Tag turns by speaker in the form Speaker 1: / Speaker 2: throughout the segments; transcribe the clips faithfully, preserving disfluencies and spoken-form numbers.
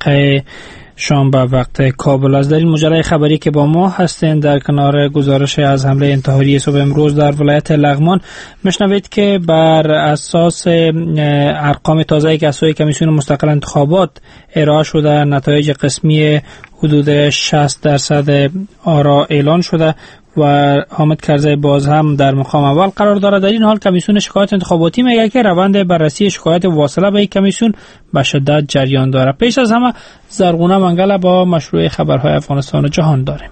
Speaker 1: منطقه شام به وقت کابل است. در این مجری خبری که با ما هستین در کنار گزارش از حمله انتحاری صبح امروز در ولایت لغمان میشنوید که بر اساس ارقام تازه که از سوی کمیسیون مستقل انتخابات ارائه شده نتایج قسمی حدود شصت درصد آرا اعلان شده و حامد کرزی باز هم در مقام اول قرار دارد. در این حال کمیسیون شکایت انتخاباتی میگه که روند بررسی شکایت واصله به این کمیسیون به شدت جریان دارد. پیش از همه زرغونه منگل با مشروع خبرهای افغانستان و جهان داریم.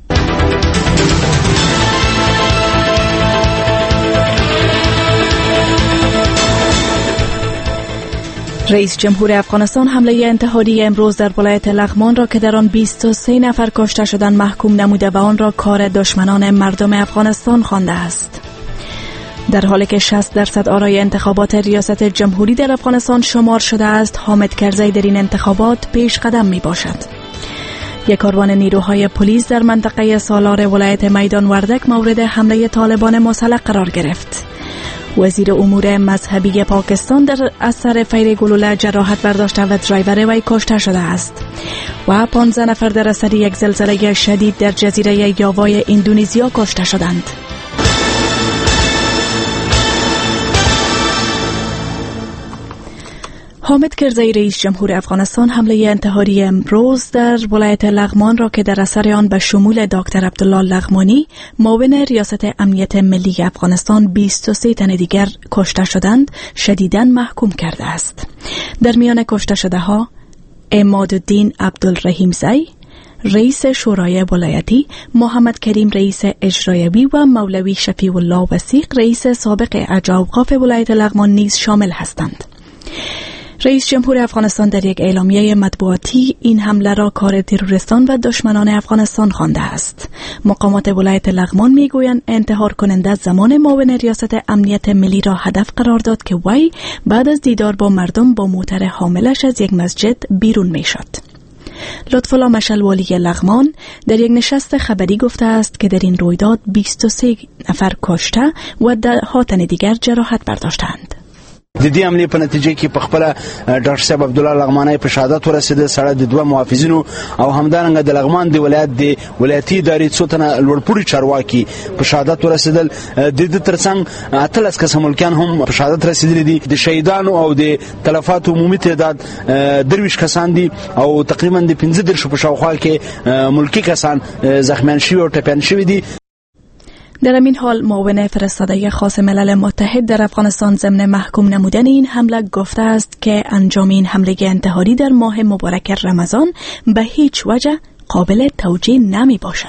Speaker 2: رئیس جمهور افغانستان حمله انتحاری امروز در ولایت لغمان را که در آن بیست و سه نفر کشته شدند محکوم نموده و آن را کار دشمنان مردم افغانستان خوانده است. در حالی که شصت درصد آرای انتخابات ریاست جمهوری در افغانستان شمار شده است، حامد کرزی در این انتخابات پیش قدم می باشد. یک کاروان نیروهای پلیس در منطقه سالار ولایت میدان وردک مورد حمله طالبان مسلح قرار گرفت. وزیر امور مذهبی پاکستان در اثر فیر گلوله جراحت برداشته و درایور وی کشته شده است و پانزده نفر در اثر یک زلزله شدید در جزیره یاوای اندونزیا کشته شدند. حامد کرزی رئیس جمهور افغانستان حمله انتحاری امروز در ولایت لغمان را که در اثر آن به شمول دکتر عبدالله لغمانی معاون ریاست امنیت ملی افغانستان بیست و سه تن دیگر کشته شدند شدیداً محکوم کرده است. در میان کشته شده ها عمادالدین عبدالرحیم زی رئیس شورای ولایتی، محمد کریم رئیس اجرایی و مولوی شفیع الله وثیق رئیس سابق اجاوقاف ولایت لغمان نیز شامل هستند. رئیس جمهور افغانستان در یک اعلامیه مطبوعاتی این حمله را کار تروریستان و دشمنان افغانستان خوانده است. مقامات ولایت لغمان میگویند انتحار کننده زمان معاون ریاست امنیت ملی را هدف قرار داد که وی بعد از دیدار با مردم با موتر حاملش از یک مسجد بیرون میشد. لطفالله مشعل والی لغمان در یک نشست خبری گفته است که در این رویداد بیست و سه نفر کشته و ده تن دیگر جراحت برداشتند.
Speaker 3: د دې عملې په نتیجه کې په خپل ډاکټر صاحب عبدالله لغمانی په شهادت ورسېده. سره د دوه محافظینو او همدارنګه د لغمان د ولایت د ولایتي ادارې څو تنه لوړپوړي چارواکي په شهادت ورسېدل. د دې ترڅنګ اتلس کسه ملکیان هم په شهادت رسېدلي دي. د شهیدانو او د تلفاتو عمومي تعداد درویش کسان دي او تقریبا د پنځه دېرشو په شاوخوا کې ملکي کسان زخمیان شوي او ټپیان شوي دي.
Speaker 2: در این حال معاون فرستاده خاص ملل متحد در افغانستان ضمن محکوم نمودن این حمله گفته است که انجام این حمله انتحاری در ماه مبارک رمضان به هیچ وجه قابل توجیه نمی باشد.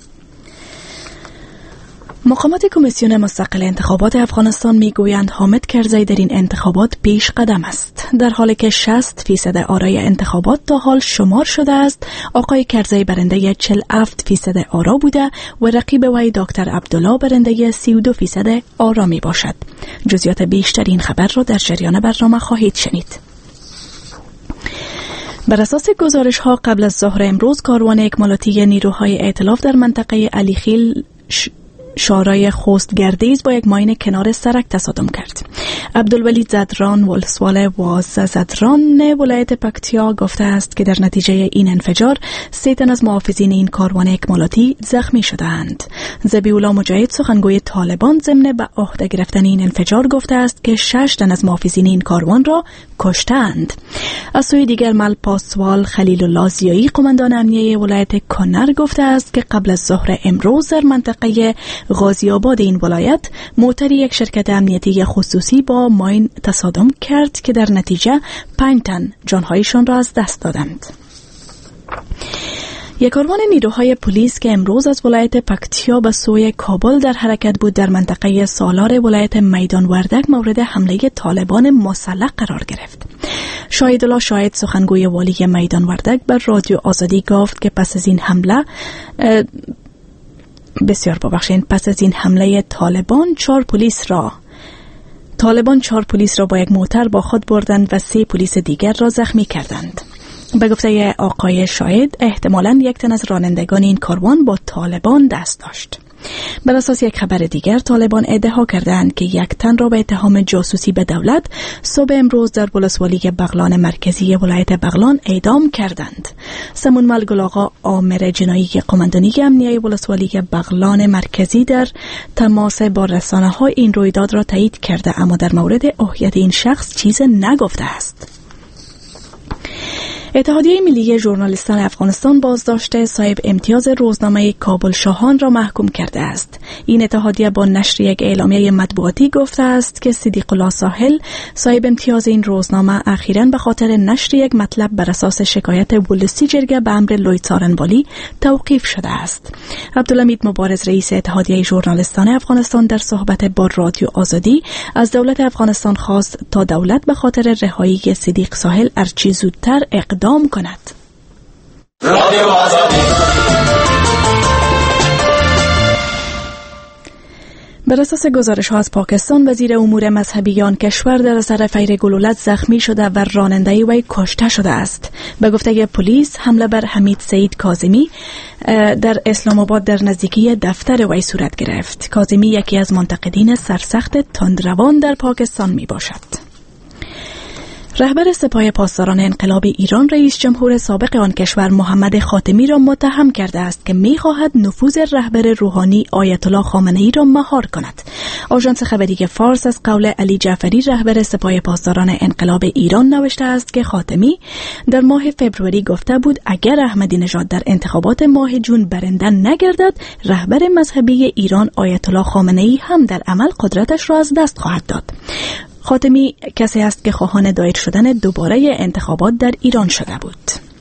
Speaker 2: مقامات کمیسیون مستقل انتخابات افغانستان میگویند حامد کرزی در این انتخابات پیش قدم است. در حالی که شصت فیصد آرای انتخابات تا حال شمار شده است، آقای کرزی برنده چهل و هفت فیصد آرا بوده و رقیب وی دکتر عبدالله برنده سی و دو فیصد آرا می باشد. جزئیات بیشتر این خبر را در جریان برنامه خواهید شنید. بر اساس گزارش ها قبل از ظهر امروز کاروان اکمالاتی نیروهای ائتلاف در منطقه علیخیل ش... شارای خوست گردیز با یک ماین کنار سرک تصادم کرد. عبدالولی زدران ولسواله و زدران ولایت پکتیا گفته است که در نتیجه این انفجار سه تن از محافظین این کاروان اکمالاتی زخمی شدند. ذبیح‌الله مجاهد سخنگوی طالبان ضمن به عهده گرفتن این انفجار گفته است که شش تن از محافظین این کاروان را کشتند. از سوی دیگر مل پاسوال خلیل الله زیایی قماندان امنیه ولایت کنر گفته است که قبل از ظهر امروز در منطقه غازی آباد این ولایت موتر یک شرکت امنیتی خصوصی با ماین تصادم کرد که در نتیجه پنج تن جانهایشان را از دست دادند. یک کاروان نیروهای پلیس که امروز از ولایت پکتیا به سوی کابل در حرکت بود در منطقه سالار ولایت میدان وردک مورد حمله طالبان مسلح قرار گرفت. شاهدالله شاهد سخنگوی والی میدان وردک بر رادیو آزادی گفت که پس از این حمله بسیار ببخشید پس از این حمله طالبان چهار پلیس را طالبان چهار پلیس را با یک موتر با خود بردند و سه پلیس دیگر را زخمی کردند. به گفته آقای شاهد احتمالاً یک تن از رانندگان این کاروان با طالبان دست داشت. بر اساس یک خبر دیگر طالبان ادعا کردند که یک تن را به اتهام جاسوسی به دولت صبح امروز در ولسوالی بغلان مرکزی ولایت بغلان اعدام کردند. سمون ملگل آقا آمر جنایی قماندانی امنیه ولسوالی بغلان مرکزی در تماس با رسانه ها این رویداد را تایید کرده، اما در مورد هویت این شخص چیز نگفته است. اتحادیه ملی ژورنالیستان افغانستان بازداشت صاحب امتیاز روزنامه کابل شاهان را محکوم کرده است. این اتحادیه با نشر یک اعلامیه مطبوعاتی گفته است که صدیق الله ساحل صاحب امتیاز این روزنامه اخیراً به خاطر نشر یک مطلب بر اساس شکایت ولسی جرگه به امر لوید سارنبالی توقیف شده است. عبدالحمید مبارز رئیس اتحادیه ژورنالیستان افغانستان در صحبت با رادیو آزادی از دولت افغانستان خواست تا دولت به خاطر رهایی صدیق ساحل هرچه زودتر اقدام کند. رادیو آزادی. بر اساس گزارش ها از پاکستان، وزیر امور مذهبیان کشور در اثر فیر گلولت زخمی شده و راننده وی کشته شده است. به گفته پلیس حمله بر حمید سعید کاظمی در اسلام آباد در نزدیکی دفتر وی صورت گرفت. کاظمی یکی از منتقدین سرسخت تندروان در پاکستان می باشد. رهبر سپاه پاسداران انقلاب ایران رئیس جمهور سابق آن کشور محمد خاتمی را متهم کرده است که می‌خواهد نفوذ رهبر روحانی آیت الله خامنه‌ای را مهار کند. آژانس خبری فارس از قول علی جعفری رهبر سپاه پاسداران انقلاب ایران نوشته است که خاتمی در ماه فوریه گفته بود اگر احمدی نژاد در انتخابات ماه جون برنده نگردد، رهبر مذهبی ایران آیت الله خامنه‌ای هم در عمل قدرتش را از دست خواهد داد. خاتمی کسی است که خواهان دایر شدن دوباره انتخابات در ایران شده بود.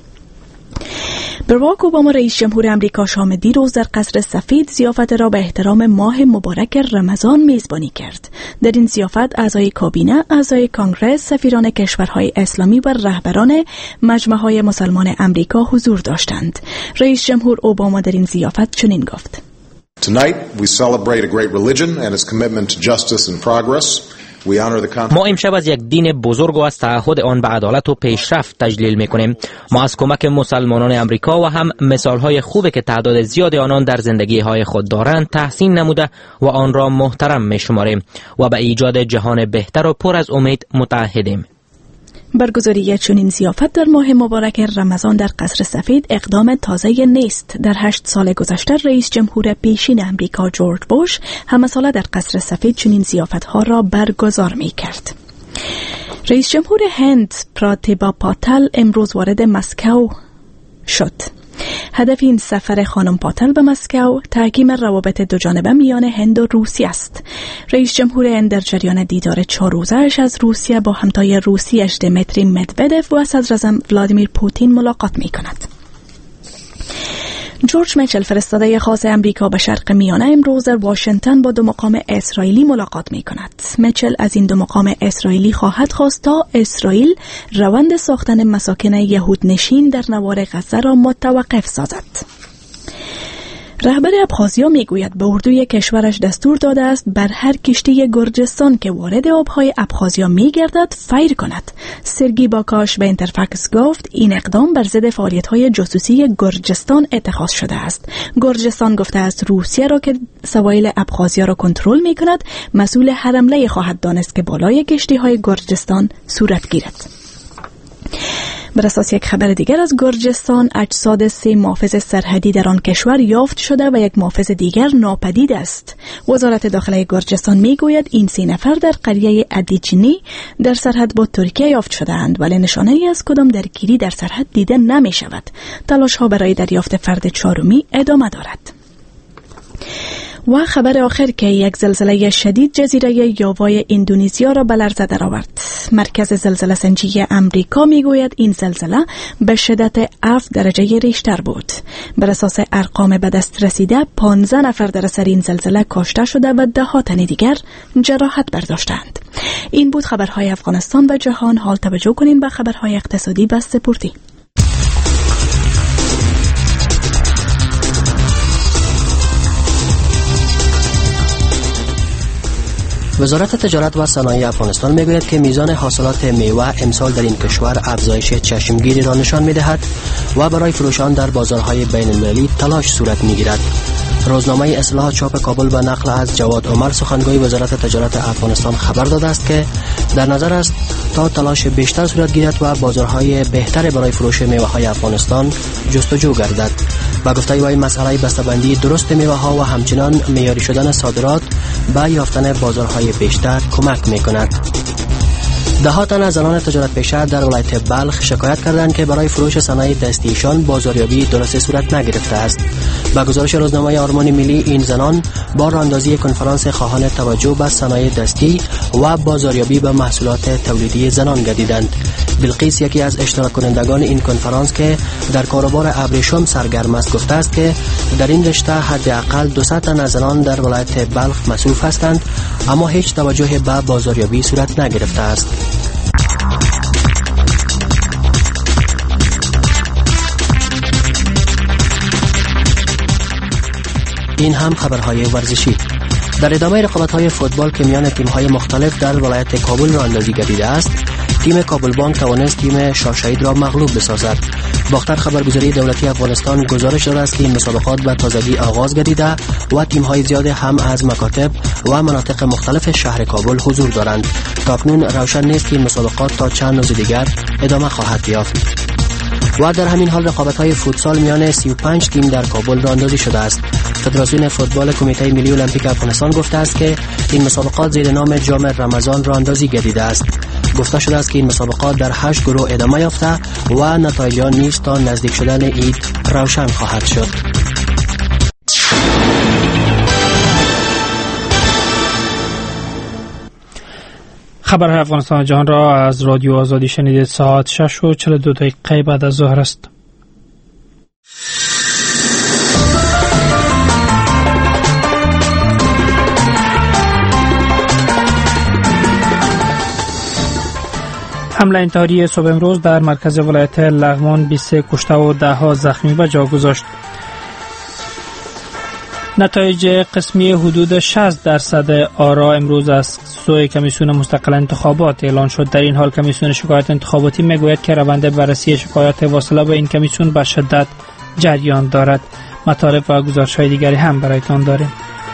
Speaker 2: باراک اوباما رئیس جمهور امریکا شام دیروز در قصر سفید ضیافت را به احترام ماه مبارک رمضان میزبانی کرد. در این ضیافت اعضای کابینه، اعضای کانگرس، سفیران کشورهای اسلامی و رهبران مجمع‌های مسلمان امریکا حضور داشتند. رئیس جمهور اوباما در این ضیافت چنین گفت:
Speaker 4: Tonight we celebrate a great religion and its commitment to justice and progress.
Speaker 5: ما امشب از یک دین بزرگ و از تعهد آن به عدالت و پیشرفت تجلیل می‌کنیم. ما از کمک مسلمانان امریکا و هم مثال‌های خوبی که تعداد زیاد آنان در زندگی‌های خود دارند تحسین نموده و آن را محترم می‌شماریم و به ایجاد جهان بهتر و پر از امید متعهدیم.
Speaker 2: برگزاری چنین ضیافت در ماه مبارک رمضان در قصر سفید اقدام تازه نیست. در هشت سال گذشته رئیس جمهور پیشین امریکا جورج بوش همه ساله در قصر سفید چنین ضیافت‌ها را برگزار می‌کرد. رئیس جمهور هند پراتیبا پاتل امروز وارد مسکو شد. هدف این سفر خانم پاتل به مسکو تحکیم روابط دو جانبه میان هند و روسیه است. رئیس جمهور هند در جریان دیدار چهار روزه‌اش از روسیه با همتای روسیش دمیتری مدودف و صدراعظم ولادیمیر پوتین ملاقات می‌کند. جورج میچل فرستاده خاص امریکا به شرق میانه امروز در واشنگتن با دو مقام اسرائیلی ملاقات می کند. میچل از این دو مقام اسرائیلی خواهد خواست تا اسرائیل روند ساختن مساکن یهودنشین در نوار غزه را متوقف سازد. رهبر ابخازیا میگوید به اردوی کشورش دستور داده است بر هر کشتی گرجستان که وارد آبهای ابخازیا میگردد فیر کند. سرگی باکاش به اینترفاکس گفت این اقدام بر ضد فعالیت‌های جاسوسی گرجستان اتخاذ شده است. گرجستان گفته است روسیه را که سواحل ابخازیا را کنترل میکند مسئول هر حمله خواهد دانست که بالای کشتی‌های گرجستان صورت گیرد. بر اساس یک خبر دیگر از گرجستان، اجساد سه محافظ سرحدی در آن کشور یافت شده و یک محافظ دیگر ناپدید است. وزارت داخله گرجستان میگوید این سه نفر در قریه ادیچنی در سرحد با ترکیه یافت شده‌اند، ولی نشانه‌ای از کدام درگیری در سرحد دیده نمی شود. تلاش‌ها برای دریافت فرد چهارمی ادامه دارد. و خبر آخر که یک زلزله شدید جزیره یاوای اندونزیا را به لرزه درآورد. مرکز زلزله سنجی امریکا میگوید این زلزله به شدت هفت درجه ریشتر بود. بر اساس ارقام به دست رسیده پانزده نفر در اثر این زلزله کشته شده و ده ها تن دیگر جراحت برداشتند. این بود خبرهای افغانستان و جهان. حال توجه کنین به خبرهای اقتصادی و سپورتی.
Speaker 6: وزارت تجارت و صنایع افغانستان میگوید که میزان حاصلات میوه امسال در این کشور افزایش چشمگیری را نشان میدهد و برای فروش آن در بازارهای بین المللی تلاش صورت میگیرد. روزنامه اصلاح چاپ کابل به نقل از جواد عمر سخنگوی وزارت تجارت افغانستان خبر داده است که در نظر است تا تلاش بیشتر صورت گیرد و بازارهای بهتر برای فروش میوه‌های افغانستان جستجو گردد. با گفته وی مسئله بسته‌بندی درست میوه‌ها و همچنان معیاری شدن صادرات به یافتن بازارهای بیشتر کمک می‌کند. ده تن از زنان تجارت پیشه در ولایت بلخ شکایت کردند که برای فروش صنایع دستیشان بازاریابی درست صورت نگرفته است. با گزارش روزنامه آرمان ملی، این زنان با راهاندازی کنفرانس خواهان توجه به صنایع دستی و بازاریابی به محصولات تولیدی زنان گردیدند. بلقیس یکی از اشتراک کنندگان این کنفرانس که در کاروبار ابریشم سرگرم است گفته است که در این رشته حداقل دویست تن از زنان در ولایت بلخ مصروف هستند، اما هیچ توجه به بازاریابی صورت نگرفته است. این هم خبرهای ورزشی. در ادامه رقابت‌های فوتبال که میان تیم‌های مختلف در ولایت کابل راه اندازی گردیده است، تیم کابل بانک توانست تیم شاهشهید را مغلوب بسازد. باختر خبرگزاری دولتی افغانستان گزارش داده است که این مسابقات به تازگی آغاز گردیده و تیم‌های زیاد هم از مکاتب و مناطق مختلف شهر کابل حضور دارند. تاکنون روشن نیست که این مسابقات تا چند روز دیگر ادامه خواهد یافت. و در همین حال رقابت‌های فوتسال میان سی و پنج تیم در کابل راهاندازی شده است. فدراسیون فوتبال کمیته ملی المپیک افغانستان گفته است که این مسابقات زیر نام جام رمضان راهاندازی گردیده است. گفته شده است که این مسابقات در هشت گروه ادامه یافته و نتایج آن نیز تا نزدیک شدن عید روشن خواهد شد.
Speaker 1: خبرهای افغانستان و جهان را از رادیو آزادی شنیدید. ساعت شش و چهل و دو دقیقه بعد از ظهر است. حمله انتحاری صبح امروز در مرکز ولایت لغمان بیست و سه کشته و ده ها زخمی به جا گذاشت. نتایج قسمی حدود شصت درصد آرا امروز از سوی کمیسیون مستقل انتخابات اعلان شد. در این حال کمیسیون شکایات انتخاباتی میگوید که روند بررسی شکایات واصله به این کمیسیون به شدت جریان دارد. مطالب و گزارش‌های دیگری هم برایتان داریم.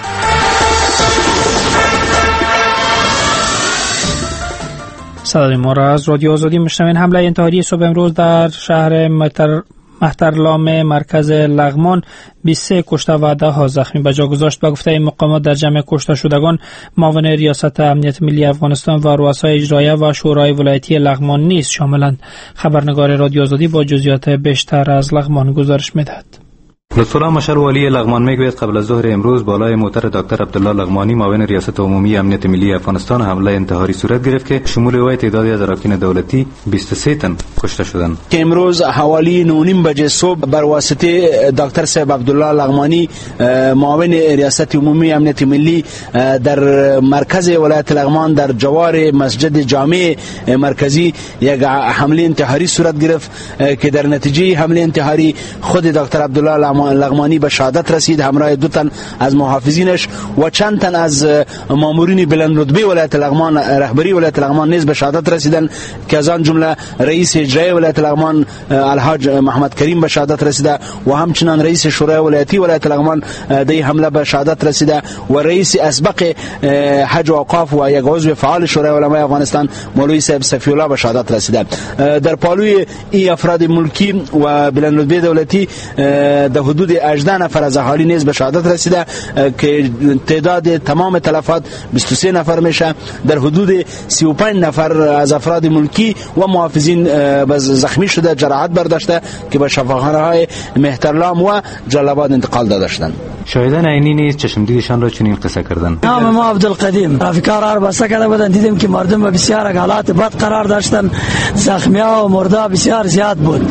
Speaker 1: صدای ما را از رادیو آزادی میشنوین. حمله انتحاری صبح امروز در شهر متر محترلام مرکز لغمان بیست و سه کشته و ده ها زخمی به جا گذاشت. با گفته مقامات در جمع کشته شدگان معاون ریاست امنیت ملی افغانستان و رؤسای اجرایه و شورای ولایتی لغمان نیز شاملند. خبرنگار رادیو آزادی با جزئیات بیشتر از لغمان گزارش می‌دهد.
Speaker 7: لطفالله مشر والی لغمان میگوید قبل از ظهر امروز بالای موتر دکتر عبدالله لغمانی معاون ریاست عمومی امنیت ملی افغانستان حمله انتحاری صورت گرفت که شمول وی تعدادی از اراکین دولتی بیست و سه تن کشته شدند.
Speaker 3: که امروز حوالی نه و نیم بجه صبح بر واسطه دکتر صاحب عبدالله لغمانی معاون ریاست عمومی امنیت ملی در مرکز ولایت لغمان در جوار مسجد جامع مرکزی یک حمله انتحاری صورت گرفت که در نتیجه حمله انتحاری خود دکتر عبدالله لغمانی به شهادت رسید همراه دو تن از محافظینش و چند تن از مامورین بلند رتبه ولایت لغمان رهبری ولایت لغمان نیز به شهادت رسیدند که از آن جمله رئیس اجرایی ولایت لغمان الحاج محمد کریم به شهادت رسیده و همچنان رئیس شورای ولایتی ولایت لغمان در حمله به شهادت رسیده و رئیس اسبق حج و اوقاف و یک عضو فعال شورای علمای افغانستان مولوی صاحب صفی الله به شهادت رسیده. در پالوی این افراد ملکی و بلند رتبه دولتی در حدود هجده نفر از اهالی نیز به شهادت رسیده که تعداد تمام تلفات بیست و سه نفر میشه. در حدود سی و پنج نفر از افراد ملکی و محافظین زخمی شده، جراحت برداشته که به شفاخانه‌های مهترلام و جلال‌آباد انتقال داده شدند.
Speaker 7: شاهدان عینی نیز چشمدیدشان را چنین قصه کردند.
Speaker 8: نام ما عبدالقدیم رفیقار بسته کرده بودند، دیدیم که مردم بسیار حالات بد قرار داشتن، زخمی‌ها و مرده بسیار زیاد بود.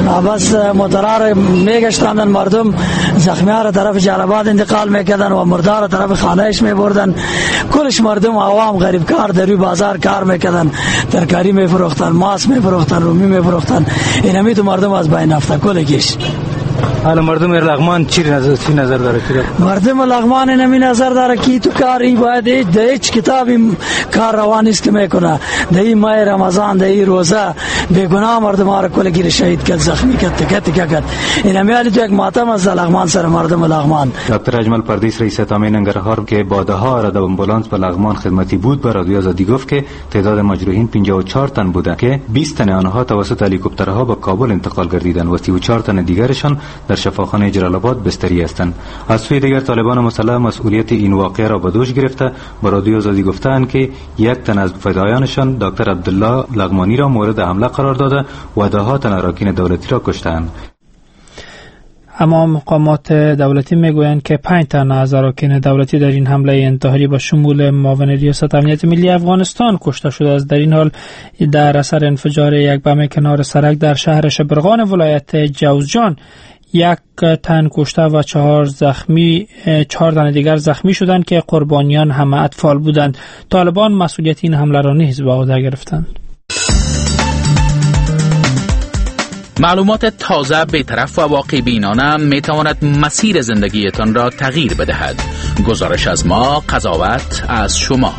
Speaker 8: بس موترها میگشتند، مردم زخمی‌ها را طرف جلال‌آباد انتقال میکردن و مرده را طرف خانه‌اش میبردن. کلش مردم عوام غریب کار در روی بازار کار میکردن، ترکاری میفروختن، ماست میفروختن، رومی میفروختن. اینمی تو مردم از بین رفته کلگیش.
Speaker 7: حالا مردم لغمان چی نظر چی نظر داره؟
Speaker 8: مردم لغمان نمی نظر داره که تو کاری باید هیچ کتابی کار روان نیست که میکنه. در این ماه رمضان در این روزه بیگناه مردم ها را کل گیر شهید کرد، زخمی کرد، تکه تکه کرد. این همیالی تو یک ماتم از لغمان سر مردم لغمان.
Speaker 7: دکتر اجمل پردیس رئیس تامین ننگرهار که بعدها را در امبولانس به لغمان خدمتی بود به رادیو آزادی گفت که تعداد مجروحین پنجاه و چهار تن بوده که بیست تن آنها توسط هلیکوپترها به کابل انتقال گردیدند و سی و چهار تن دیگرشان در شفاخانه جلال آباد بستری هستند. از سوی دیگر طالبان مسلح مسئولیت این واقعه را به دوش گرفته به رادیو آزادی گفتند که یک تن از فدایانشان دکتر عبدالله لغمانی را مورد حمله قرار داده و ده تن اراکین دولتی را کشتند.
Speaker 1: اما مقامات دولتی میگویند که پنج تن از اراکین دولتی در این حمله انتحاری با شمول معاون ریاست امنیت ملی افغانستان کشته شده است. در این حال در اثر انفجار یک بم کنار سرک در شهر شبرغان ولایت جوزجان یک تن کشته و چهار زخمی چهار تن دیگر زخمی شدند که قربانیان همه اطفال بودند. طالبان مسئولیت این حمله را نیز به عهده گرفتند.
Speaker 9: معلومات تازه، بی‌طرف و واقع بینانه می تواند مسیر زندگیتان را تغییر بدهد. گزارش از ما، قضاوت از شما.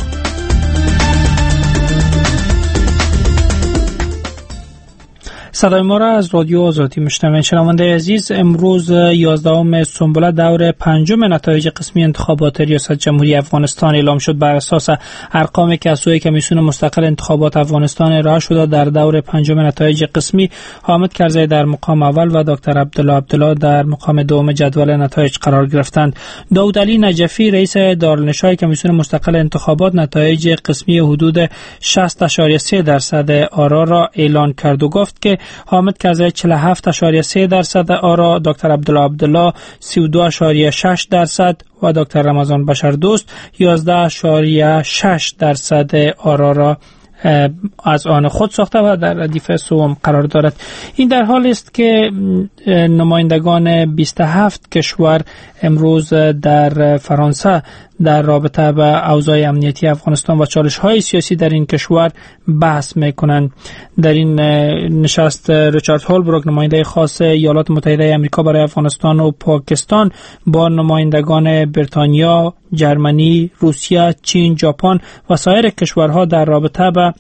Speaker 1: صدای ما را از رادیو آزادی میشنوید. شنونده عزیز، امروز یازدهم سنبله دور پنجم نتایج قسمی انتخابات ریاست جمهوری افغانستان اعلام شد. بر اساس ارقامی که از سوی کمیسیون مستقل انتخابات افغانستان ارائه شده، در دور پنجم نتایج قسمی حامد کرزی در مقام اول و دکتر عبدالله عبدالله در مقام دوم جدول نتایج قرار گرفتند. داود علی نجفی رئیس دارالنشای کمیسیون مستقل انتخابات نتایج قسمی حدود شصت و سه درصد آرا را اعلان کرد و گفت که حامد کرزی چهل و هفت و سه درصد آرا، دکتر عبدالله عبدالله سی و دو و شش درصد و دکتر رمضان بشردوست یازده و شش درصد آرا را از آن خود ساخته و در ردیف سوم قرار دارد. این در حال است که نمایندگان بیست و هفت کشور امروز در فرانسه در رابطه با اوضاع امنیتی افغانستان و چالش‌های سیاسی در این کشور بحث می‌کنند. در این نشست ریچارد هولبروک نماینده خاص ایالات متحده آمریکا برای افغانستان و پاکستان با نمایندگان بریتانیا، جرمنی، روسیه، چین، ژاپن و سایر کشورها در رابطه با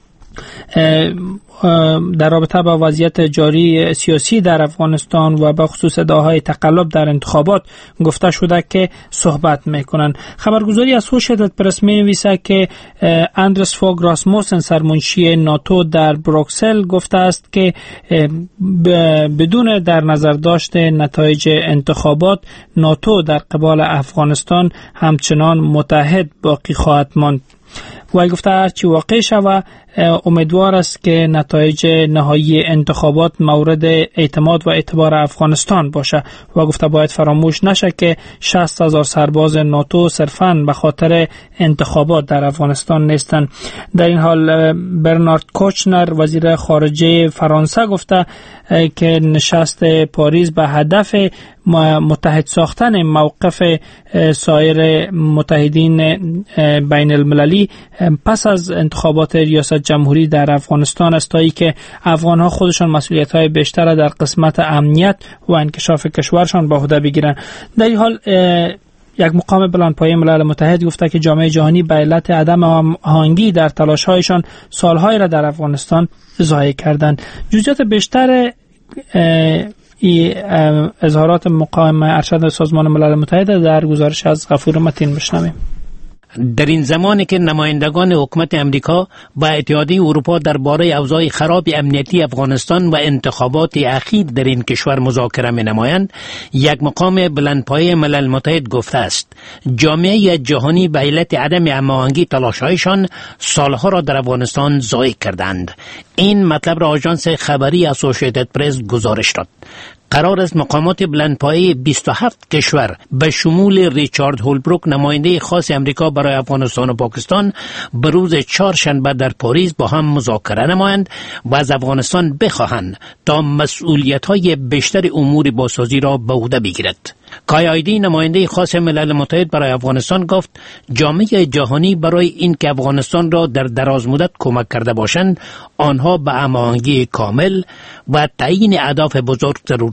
Speaker 1: در رابطه با وضعیت جاری سیاسی در افغانستان و به خصوص ادعاهای تقلب در انتخابات گفته شده که صحبت میکنند. خبرگزاری از هوشیدت پرس می نویسه که اندرس فوگ راسموسن سرمنشی ناتو در بروکسل گفته است که بدون در نظر داشته نتایج انتخابات ناتو در قبال افغانستان همچنان متحد باقی خواهد ماند. و گفته هرچی واقع شود امیدوار است که نتایج نهایی انتخابات مورد اعتماد و اعتبار افغانستان باشه و گفته باید فراموش نشه که شصت هزار سرباز ناتو صرفاً به خاطر انتخابات در افغانستان نیستند. در این حال برنارد کوچنر وزیر خارجه فرانسه گفته که نشست پاریس به هدف متحد ساختن موقف سایر متحدین بین المللی پس از انتخابات ریاست جمهوری در افغانستان است تا ای که افغان‌ها خودشان مسئولیت‌های بیشتر در قسمت امنیت و انکشاف کشورشان به عهده بگیرند. در این حال یک مقام بلندپایه ملل متحد گفته که جامعه جهانی به علت عدم هماهنگی در تلاش‌هایشان سال‌های را در افغانستان ضایع کردند. جزئیات بیشتر ای اظهارات مقام ارشد سازمان ملل متحد در گزارش از غفور متین بشنویم.
Speaker 10: در این زمانی که نمایندگان حکومت امریکا و اتحادیه اروپا درباره اوضاع خراب امنیتی افغانستان و انتخابات اخیر در این کشور مذاکره می‌نمایند، یک مقام بلندپایه ملل متحد گفته است جامعه جهانی به علت عدم هماهنگی تلاش‌هایشان سالها را در افغانستان ضایع کردند. این مطلب را آژانس خبری اسوسییتد پرس گزارش داد. قرار است مقامات بلندپایه بیست و هفت کشور به شمول ریچارد هولبروک نماینده خاص امریکا برای افغانستان و پاکستان به روز چهارشنبه در پاریس با هم مذاکره نمایند و از افغانستان بخواهند تا مسئولیت‌های بیشتر امور بازسازی را به عهده بگیرد. کایایدی نماینده خاص ملل متحد برای افغانستان گفت جامعه جهانی برای اینکه افغانستان را در دراز مدت کمک کرده باشند آنها به هماهنگی کامل و تعیین اهداف بزرگ ضرورت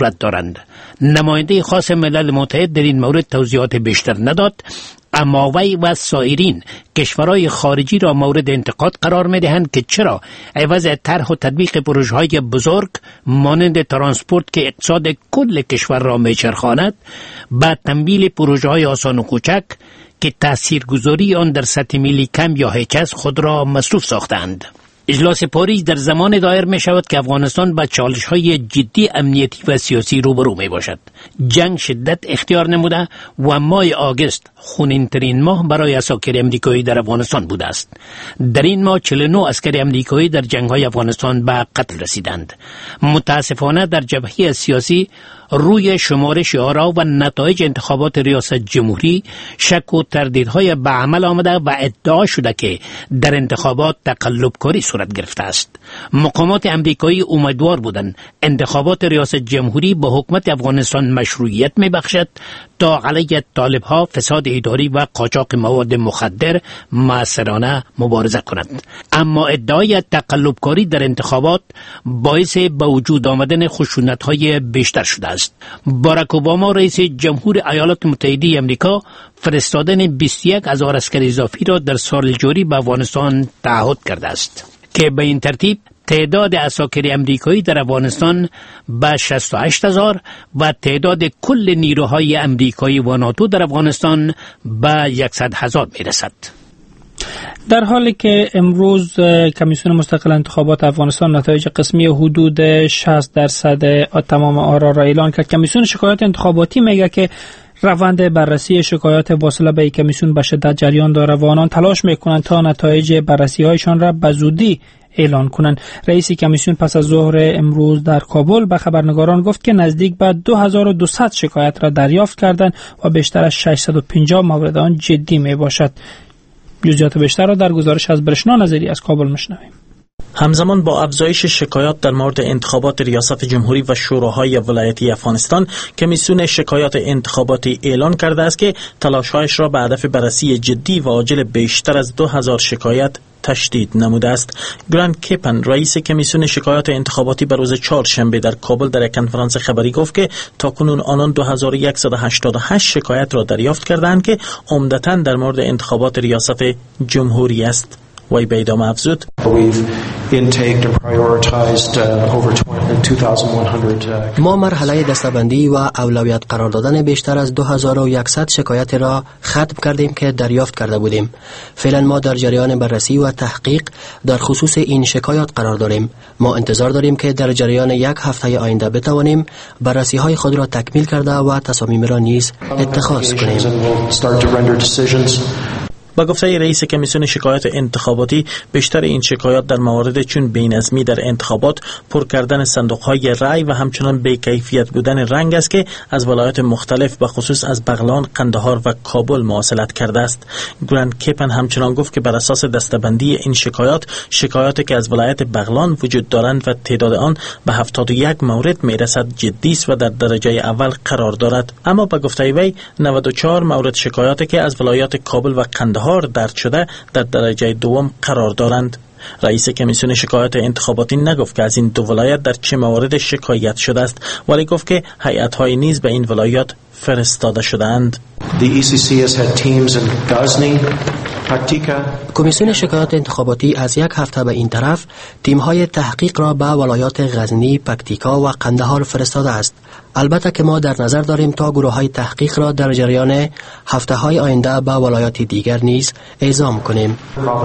Speaker 10: صورت دارند. نماینده خاص ملل متحد در این مورد توضیحات بیشتر نداد، اما وی و سایرین کشورهای خارجی را مورد انتقاد قرار می دهند که چرا عوض طرح و تطبیق پروژه‌های بزرگ مانند ترانسپورت که اقتصاد کل کشور را میچرخاند، با تمویل پروژه‌های آسان و کوچک که تاثیرگذاری آن در سطح ملی کم یا هیچ است خود را مصروف ساختند. اجلاس پاریس در زمان دایر می شود که افغانستان با چالش های جدی امنیتی و سیاسی روبرو می باشد. جنگ شدت اختیار نموده و ماه آگوست خونین ترین ماه برای عساکر امریکایی در افغانستان بوده است. در این ماه چهل و نه عسکر امریکایی در جنگ های افغانستان به قتل رسیدند. متاسفانه در جبهه سیاسی روی شمارش آرا و نتایج انتخابات ریاست جمهوری شک و تردیدهای به عمل آمده و ادعا شده که در انتخابات تقلبکاری صورت گرفته است. مقامات امریکایی امیدوار بودند انتخابات ریاست جمهوری به حکومت افغانستان مشروعیت میبخشد تا علیه طالبها فساد اداری و قاچاق مواد مخدر مؤثرانه مبارزه کند. اما ادعای تقلبکاری در انتخابات باعث به وجود آمدن خشونت‌های بیشتر شده است. باراک اوباما رئیس جمهور ایالات متحده آمریکا فرستادن بیست و یک هزار عسکر اضافی را در سال جاری به افغانستان تعهد کرده است که به این ترتیب تعداد عساکر امریکایی در افغانستان به شصت و هشت هزار و تعداد کل نیروهای امریکایی و ناتو در افغانستان به صد هزار میرسد.
Speaker 1: در حالی که امروز کمیسیون مستقل انتخابات افغانستان نتایج قسمی حدود شصت درصد تمام آرا را اعلان کرد، کمیسیون شکایات انتخاباتی میگه که روند بررسی شکایات واصله به کمیسیون به شدت جریان داره و آنان تلاش میکنند تا نتایج بررسی هایشان را به زودی اعلان کنند. رئیس کمیسیون پس از ظهر امروز در کابل به خبرنگاران گفت که نزدیک به دو هزار و دویست شکایت را دریافت کردند و بیشتر از ششصد و پنجاه مورد آن جدی می باشد. جزئیات بیشتر را در گزارش از برشنا نظری از کابل میشنویم.
Speaker 11: همزمان با افزایش شکایات در مورد انتخابات ریاست جمهوری و شوراهای ولایتی افغانستان، کمیسیون شکایات انتخاباتی اعلان کرده است که تلاش‌هایش را به هدف بررسی جدی و عاجل بیشتر از دو هزار شکایت تشدید نموده است. گراند کیپن رئیس کمیسیون شکایات انتخاباتی به روز چهارشنبه در کابل در یک کنفرانس خبری گفت که تاکنون آنان دو هزار و صد و هشتاد و هشت شکایت را دریافت کردند که عمدتاً در مورد انتخابات ریاست جمهوری است. وی به ادامه افزود:
Speaker 6: ما مرحله دسته‌بندی و اولویت قرار دادن بیشتر از دو هزار و صد شکایت را ختم کردیم که دریافت کرده بودیم. فعلا ما در جریان بررسی و تحقیق در خصوص این شکایات قرار داریم. ما انتظار داریم که در جریان یک هفته آینده بتوانیم بررسی های خود را تکمیل کرده و تصامیم را نیز اتخاذ کنیم.
Speaker 11: با گفته رئیس کمیسیون شکایات انتخاباتی، بیشتر این شکایات در موارد چون بی‌نظمی در انتخابات، پر کردن صندوق‌های رای و همچنان بی‌کیفیت بودن رنگ است که از ولایات مختلف به خصوص از بغلان، قندهار و کابل مواصلت کرده است. گراند کیپن همچنان گفت که بر اساس دسته‌بندی این شکایات، شکایاتی که از ولایت بغلان وجود دارند و تعداد آن به هفتاد و یک مورد میرسد جدی است و در درجه اول قرار دارد. اما با گفته وی نود و چهار مورد شکایاتی که از ولایات کابل و قندهار درد شده در درجه دوم قرار دارند. رئیس کمیسیون شکایات انتخاباتی نگفت که از این دو ولایت در چه موارد شکایت شده است، ولی گفت که هیئت‌های نیز به این ولایات فرستاده شده‌اند.
Speaker 6: کمیسیون شکایات انتخاباتی از یک هفته به این طرف تیم‌های تحقیق را به ولایات غزنی، پکتیکا و قندهار فرستاده است. البته که ما در نظر داریم تا گروه‌های تحقیق را در جریان هفته‌های آینده به ولایات دیگر نیز اعزام کنیم.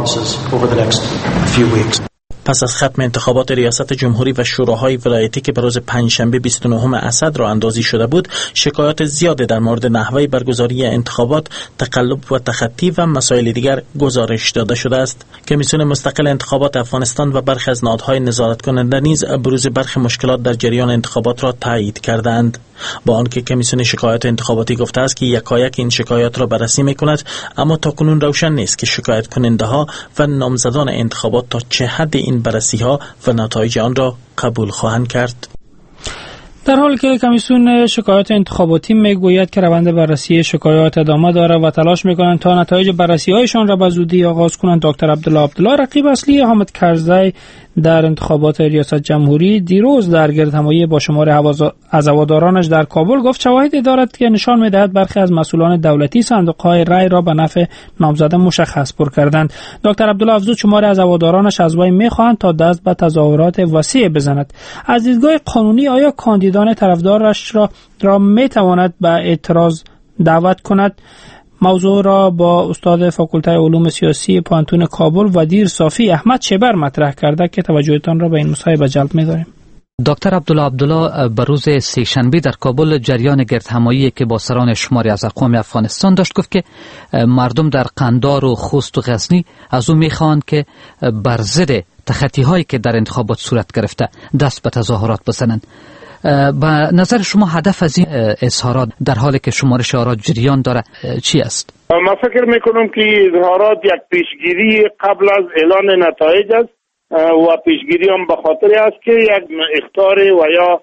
Speaker 11: پس از ختم انتخابات ریاست جمهوری و شوراهای ولایتی که به روز پنجشنبه بیست و نهم اسد را اندازی شده بود، شکایات زیاده در مورد نحوه برگزاری انتخابات، تقلب و تخطی و مسائل دیگر گزارش داده شده است. کمیسیون مستقل انتخابات افغانستان و برخی از نهادهای نظارت کننده نیز بروز برخی مشکلات در جریان انتخابات را تایید کردند. با آنکه کمیسیون شکایات انتخاباتی گفته است که یکایک این شکایات را بررسی می‌کند، اما تاکنون روشن نیست که شکایت کننده ها و نامزدان انتخابات تا چه حد این بررسی ها و نتایج آن را قبول خواهند کرد.
Speaker 1: در حالی که کمیسیون شکایات انتخاباتی میگوید که روند بررسی شکایات ادامه داره و تلاش میکنند تا نتایج بررسی هایشان را به زودی آغاز کنند، دکتر عبدالله عبدالله رقیب اصلی حامد کرزی در انتخابات ریاست جمهوری دیروز در گردهمایی با شمار از هوادارانش در کابل گفت شواهدی دارد که نشان می‌دهد برخی از مسئولان دولتی صندوق‌های رای را به نفع نامزد مشخص پر کردند. دکتر عبدالله افزود شمار از هوادارانش از وی می‌خواهند تا دست به تظاهرات وسیع بزند. از دیدگاه قانونی آیا کاندیدان طرفدارش را را می‌تواند به اعتراض دعوت کند؟ موضوع را با استاد فاکولته علوم سیاسی پانتون کابل ودیر صافی احمد شبر مطرح کرده که توجهتان را به این مصاحبه جلب می‌داریم.
Speaker 12: دکتر عبدالله عبدالله به روز سه‌شنبه در کابل جریان گردهمایی که با سران شماری از اقوام افغانستان داشت گفت که مردم در قندار و خوست و غزنی از او می‌خواهند که بر ضد تخطی‌هایی که در انتخابات صورت گرفته دست به تظاهرات بزنند. به نظر شما هدف از این اظهارات در حالی که شمارش آرا جریان داره چی است؟
Speaker 13: من فکر میکنم که اظهارات یک پیشگیری قبل از اعلان نتایج است و پیشگیری هم به خاطر است که یک اخطار و یا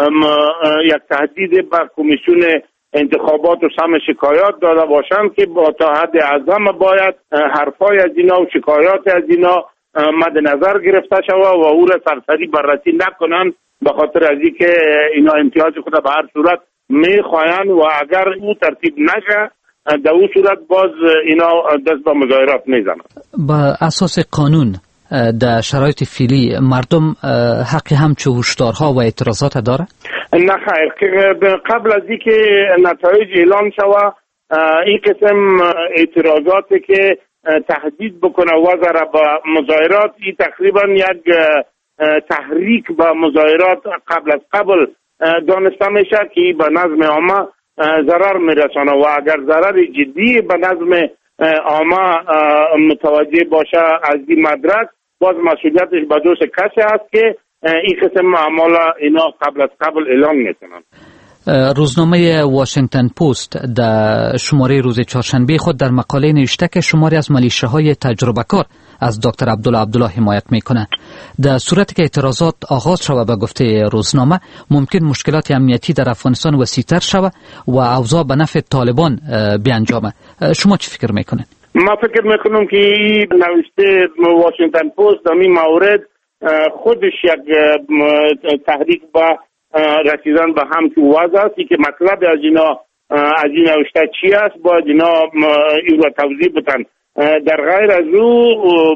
Speaker 13: یک تهدید به کمیسیون انتخابات و سم شکایات داده باشند که با تا حد اعظم باید حرفای از اینا و شکایات از اینا مد نظر گرفته شود و او را سرسری بررسی نکنند، به خاطر از اینکه اینا امتیاز خود به هر صورت میخواین و اگر او ترتیب نشه در اون صورت باز اینا دست به مظاهرات میزنن.
Speaker 12: با اساس قانون در شرایط فعلی مردم حق همچو هشدارها و اعتراضات داره؟
Speaker 13: نه خیر، قبل از اینکه نتایج اعلان شود این قسم اعتراضاتی که تهدید بکنه وزر به مظاهرات این تقریبا یک تحریک به مظاهرات قبل از قبل دانسته میشه که به نظم عامه ضرر میرسانه و اگر ضرر جدی به نظم عامه متوجه باشه از این مدرک باز مسئولیتش به دوش کسی است که این قسم اعمال اینا قبل از قبل اعلان میکنن.
Speaker 12: روزنامه واشنگتن پست در شماره روز چهارشنبه خود در مقاله نوشته که شماری از ملیشه‌های تجربه کار از دکتر عبدالله عبدالله حمایت میکنه. در صورتی که اعتراضات آغاز شود به گفته روزنامه ممکن مشکلات امنیتی در افغانستان وسیع‌تر شود و اوضاع به نفع طالبان بیانجامه. شما چی فکر میکنید؟
Speaker 13: ما فکر میکنم که این نوشته واشنگتن پست در این مورد خودش یک تحریک با رسیدن به هم تو وضع است که مطلب از اینا از این نوشته چی است باید اینا این را توضیح بدن. در غیر از او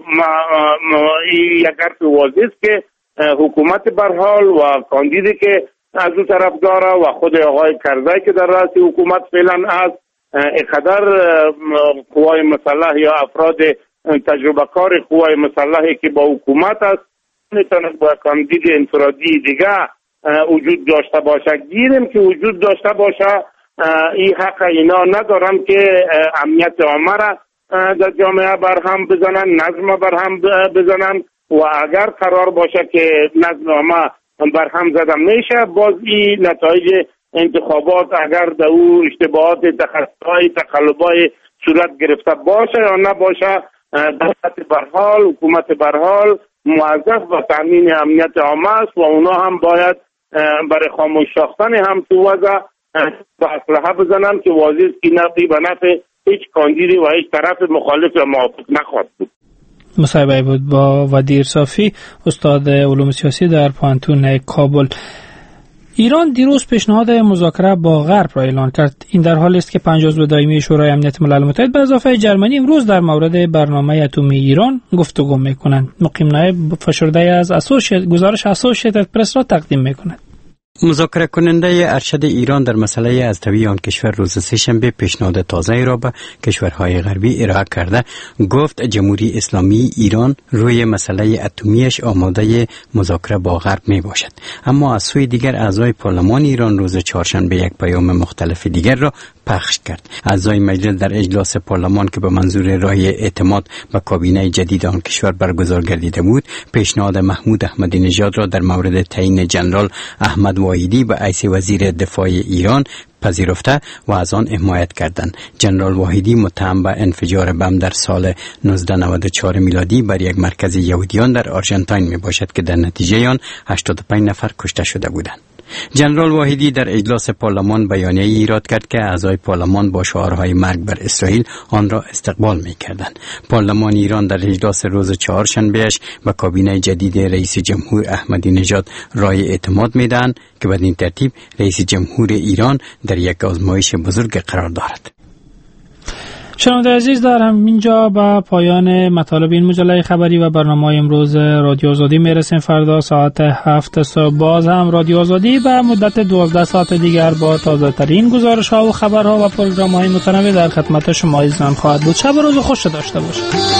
Speaker 13: یک حرف واضح است که حکومت برحال و کاندیدی که از او طرف داره و خود آقای کرزی که در رأس حکومت فعلا است اقدر قوای مسلح یا افراد تجربه کار قوای مسلحی که با حکومت است میتونه با کاندید انفرادی دیگه وجود داشته باشه. گیریم که وجود داشته باشه این حق اینا ندارن که امنیت عامه را در جامعه برهم بزنن، نظم برهم بزنن و اگر قرار باشه که نظم عامه برهم زده میشه باز این نتایج انتخابات اگر در او اشتباهات تخصصهای تقلبای صورت گرفته باشه یا نباشه دولت برحال حکومت برحال موظف و تامین امنیت عامه است و اونا هم باید برای خاموش ساختن هم تو وضع با اسلحه بزنن که واضح است که نفعی به نفع هیچ کاندیدی و هیچ طرف مخالف یا موافق نخواهد بود.
Speaker 1: مصاحبه بود با ودیر صافی استاد علوم سیاسی در پانتون کابل. ایران دیروز پیشنهاد مذاکره با غرب را اعلان کرد. این در حالی است که پنج عضو دائمی شورای امنیت ملل متحد به اضافه جرمنی امروز در مورد برنامه اتمی ایران گفتگو میکنند. مقیم نایب فشرده از اسوشیت گزارش اسوشیتد پرس را تقدیم میکند.
Speaker 14: مذاکره کننده ارشد ایران در مسئله ازدواجی آن کشور روز سه‌شنبه پیشنهاد تازه‌ای را به کشورهای غربی ارائه کرده گفت جمهوری اسلامی ایران روی مسئله اتمیش آماده مذاکره با غرب می باشد. اما از سوی دیگر اعضای پارلمان ایران روز چهارشنبه یک پیام مختلف دیگر را پخش کرد. اعضای مجلس در اجلاس پارلمان که به منظور رای اعتماد به کابینه جدید آن کشور برگزار گردیده بود پیشنهاد محمود احمدی نژاد را در مورد تعیین جنرال احمد واحدی به حیث وزیر دفاع ایران پذیرفته و از آن حمایت کردند. جنرال واحدی متهم به انفجار بم در سال نوزده نود و چهار میلادی بر یک مرکز یهودیان در آرژانتین می باشد که در نتیجه آن هشتاد و پنج نفر کشته شده بودند. جنرال واحدی در اجلاس پارلمان بیانیه ایراد کرد که اعضای پارلمان با شعارهای مرگ بر اسرائیل آن را استقبال می‌کردند. پارلمان ایران در اجلاس روز چهارشنبهش به کابینه جدید رئیس جمهور احمدی نژاد رای اعتماد می‌دهند که بدین ترتیب رئیس جمهور ایران در یک آزمایش بزرگ قرار دارد.
Speaker 1: شنونده عزیز، در همینجا به پایان مطالب این مجله خبری و برنامه امروز رادیو آزادی میرسیم. فردا ساعت هفت صبح باز هم رادیو آزادی به مدت دوازده ساعت دیگر با تازه ترین گزارش ها و خبرها و پروگرام های متنوع در خدمت شما عزیزان خواهد بود. شب و روز خوش داشته باشید.